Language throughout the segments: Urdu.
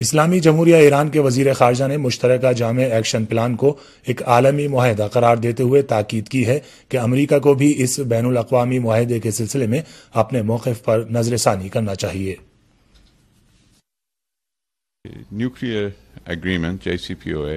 اسلامی جمہوریہ ایران کے وزیر خارجہ نے مشترکہ جامع ایکشن پلان کو ایک عالمی معاہدہ قرار دیتے ہوئے تاکید کی ہے کہ امریکہ کو بھی اس بین الاقوامی معاہدے کے سلسلے میں اپنے موقف پر نظر ثانی کرنا چاہیے۔ Nuclear agreement, JCPOA,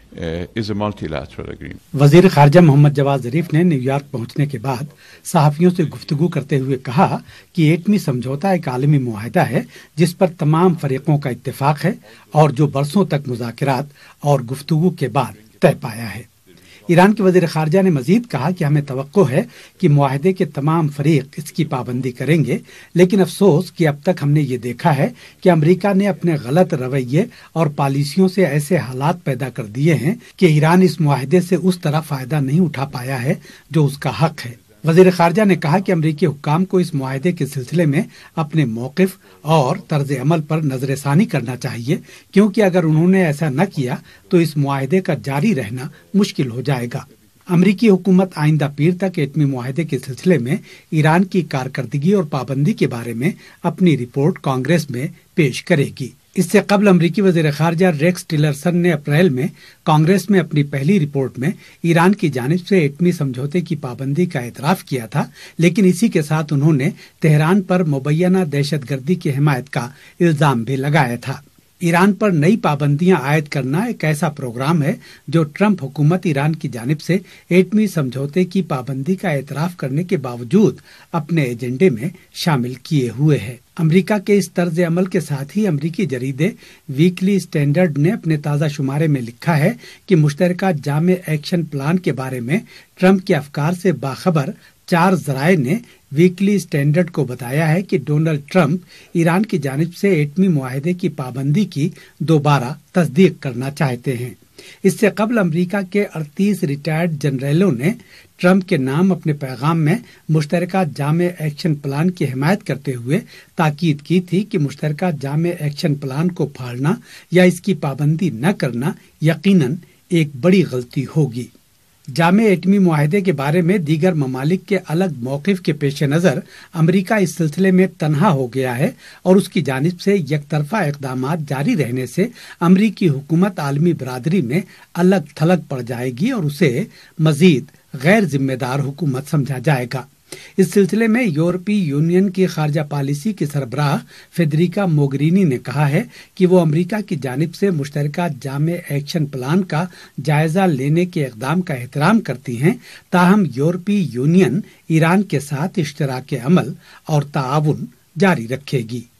is a multilateral agreement. وزیر خارجہ محمد جواد ظریف نے نیو یارک پہنچنے کے بعد صحافیوں سے گفتگو کرتے ہوئے کہا کہ ایٹمی سمجھوتہ ایک عالمی معاہدہ ہے جس پر تمام فریقوں کا اتفاق ہے اور جو برسوں تک مذاکرات اور گفتگو کے بعد طے پایا ہے۔ ایران کے وزیر خارجہ نے مزید کہا کہ ہمیں توقع ہے کہ معاہدے کے تمام فریق اس کی پابندی کریں گے، لیکن افسوس کہ اب تک ہم نے یہ دیکھا ہے کہ امریکہ نے اپنے غلط رویے اور پالیسیوں سے ایسے حالات پیدا کر دیے ہیں کہ ایران اس معاہدے سے اس طرح فائدہ نہیں اٹھا پایا ہے جو اس کا حق ہے۔ وزیر خارجہ نے کہا کہ امریکی حکام کو اس معاہدے کے سلسلے میں اپنے موقف اور طرز عمل پر نظر ثانی کرنا چاہیے، کیونکہ اگر انہوں نے ایسا نہ کیا تو اس معاہدے کا جاری رہنا مشکل ہو جائے گا۔ امریکی حکومت آئندہ پیر تک ایٹمی معاہدے کے سلسلے میں ایران کی کارکردگی اور پابندی کے بارے میں اپنی رپورٹ کانگریس میں پیش کرے گی۔ اس سے قبل امریکی وزیر خارجہ ریکس ٹیلرسن نے اپریل میں کانگریس میں اپنی پہلی رپورٹ میں ایران کی جانب سے ایٹمی سمجھوتے کی پابندی کا اعتراف کیا تھا، لیکن اسی کے ساتھ انہوں نے تہران پر مبینہ دہشت گردی کی حمایت کا الزام بھی لگایا تھا۔ ایران پر نئی پابندیاں عائد کرنا ایک ایسا پروگرام ہے جو ٹرمپ حکومت ایران کی جانب سے ایٹمی سمجھوتے کی پابندی کا اعتراف کرنے کے باوجود اپنے ایجنڈے میں شامل کیے ہوئے ہے۔ امریکہ کے اس طرز عمل کے ساتھ ہی امریکی جریدے ویکلی اسٹینڈرڈ نے اپنے تازہ شمارے میں لکھا ہے کہ مشترکہ جامع ایکشن پلان کے بارے میں ٹرمپ کے افکار سے باخبر 4 ذرائع نے ویکلی اسٹینڈرڈ کو بتایا ہے کہ ڈونلڈ ٹرمپ ایران کی جانب سے ایٹمی معاہدے کی پابندی کی دوبارہ تصدیق کرنا چاہتے ہیں۔ اس سے قبل امریکہ کے 38 ریٹائرڈ جنرلوں نے ٹرمپ کے نام اپنے پیغام میں مشترکہ جامع ایکشن پلان کی حمایت کرتے ہوئے تاکید کی تھی کہ مشترکہ جامع ایکشن پلان کو پھاڑنا یا اس کی پابندی نہ کرنا یقیناً ایک بڑی غلطی ہوگی۔ جامع ایٹمی معاہدے کے بارے میں دیگر ممالک کے الگ موقف کے پیش نظر امریکہ اس سلسلے میں تنہا ہو گیا ہے اور اس کی جانب سے یک طرفہ اقدامات جاری رہنے سے امریکی حکومت عالمی برادری میں الگ تھلگ پڑ جائے گی اور اسے مزید غیر ذمہ دار حکومت سمجھا جائے گا۔ اس سلسلے میں یورپی یونین کی خارجہ پالیسی کی سربراہ فیڈریکا موگرینی نے کہا ہے کہ وہ امریکہ کی جانب سے مشترکہ جامع ایکشن پلان کا جائزہ لینے کے اقدام کا احترام کرتی ہیں، تاہم یورپی یونین ایران کے ساتھ اشتراک عمل اور تعاون جاری رکھے گی۔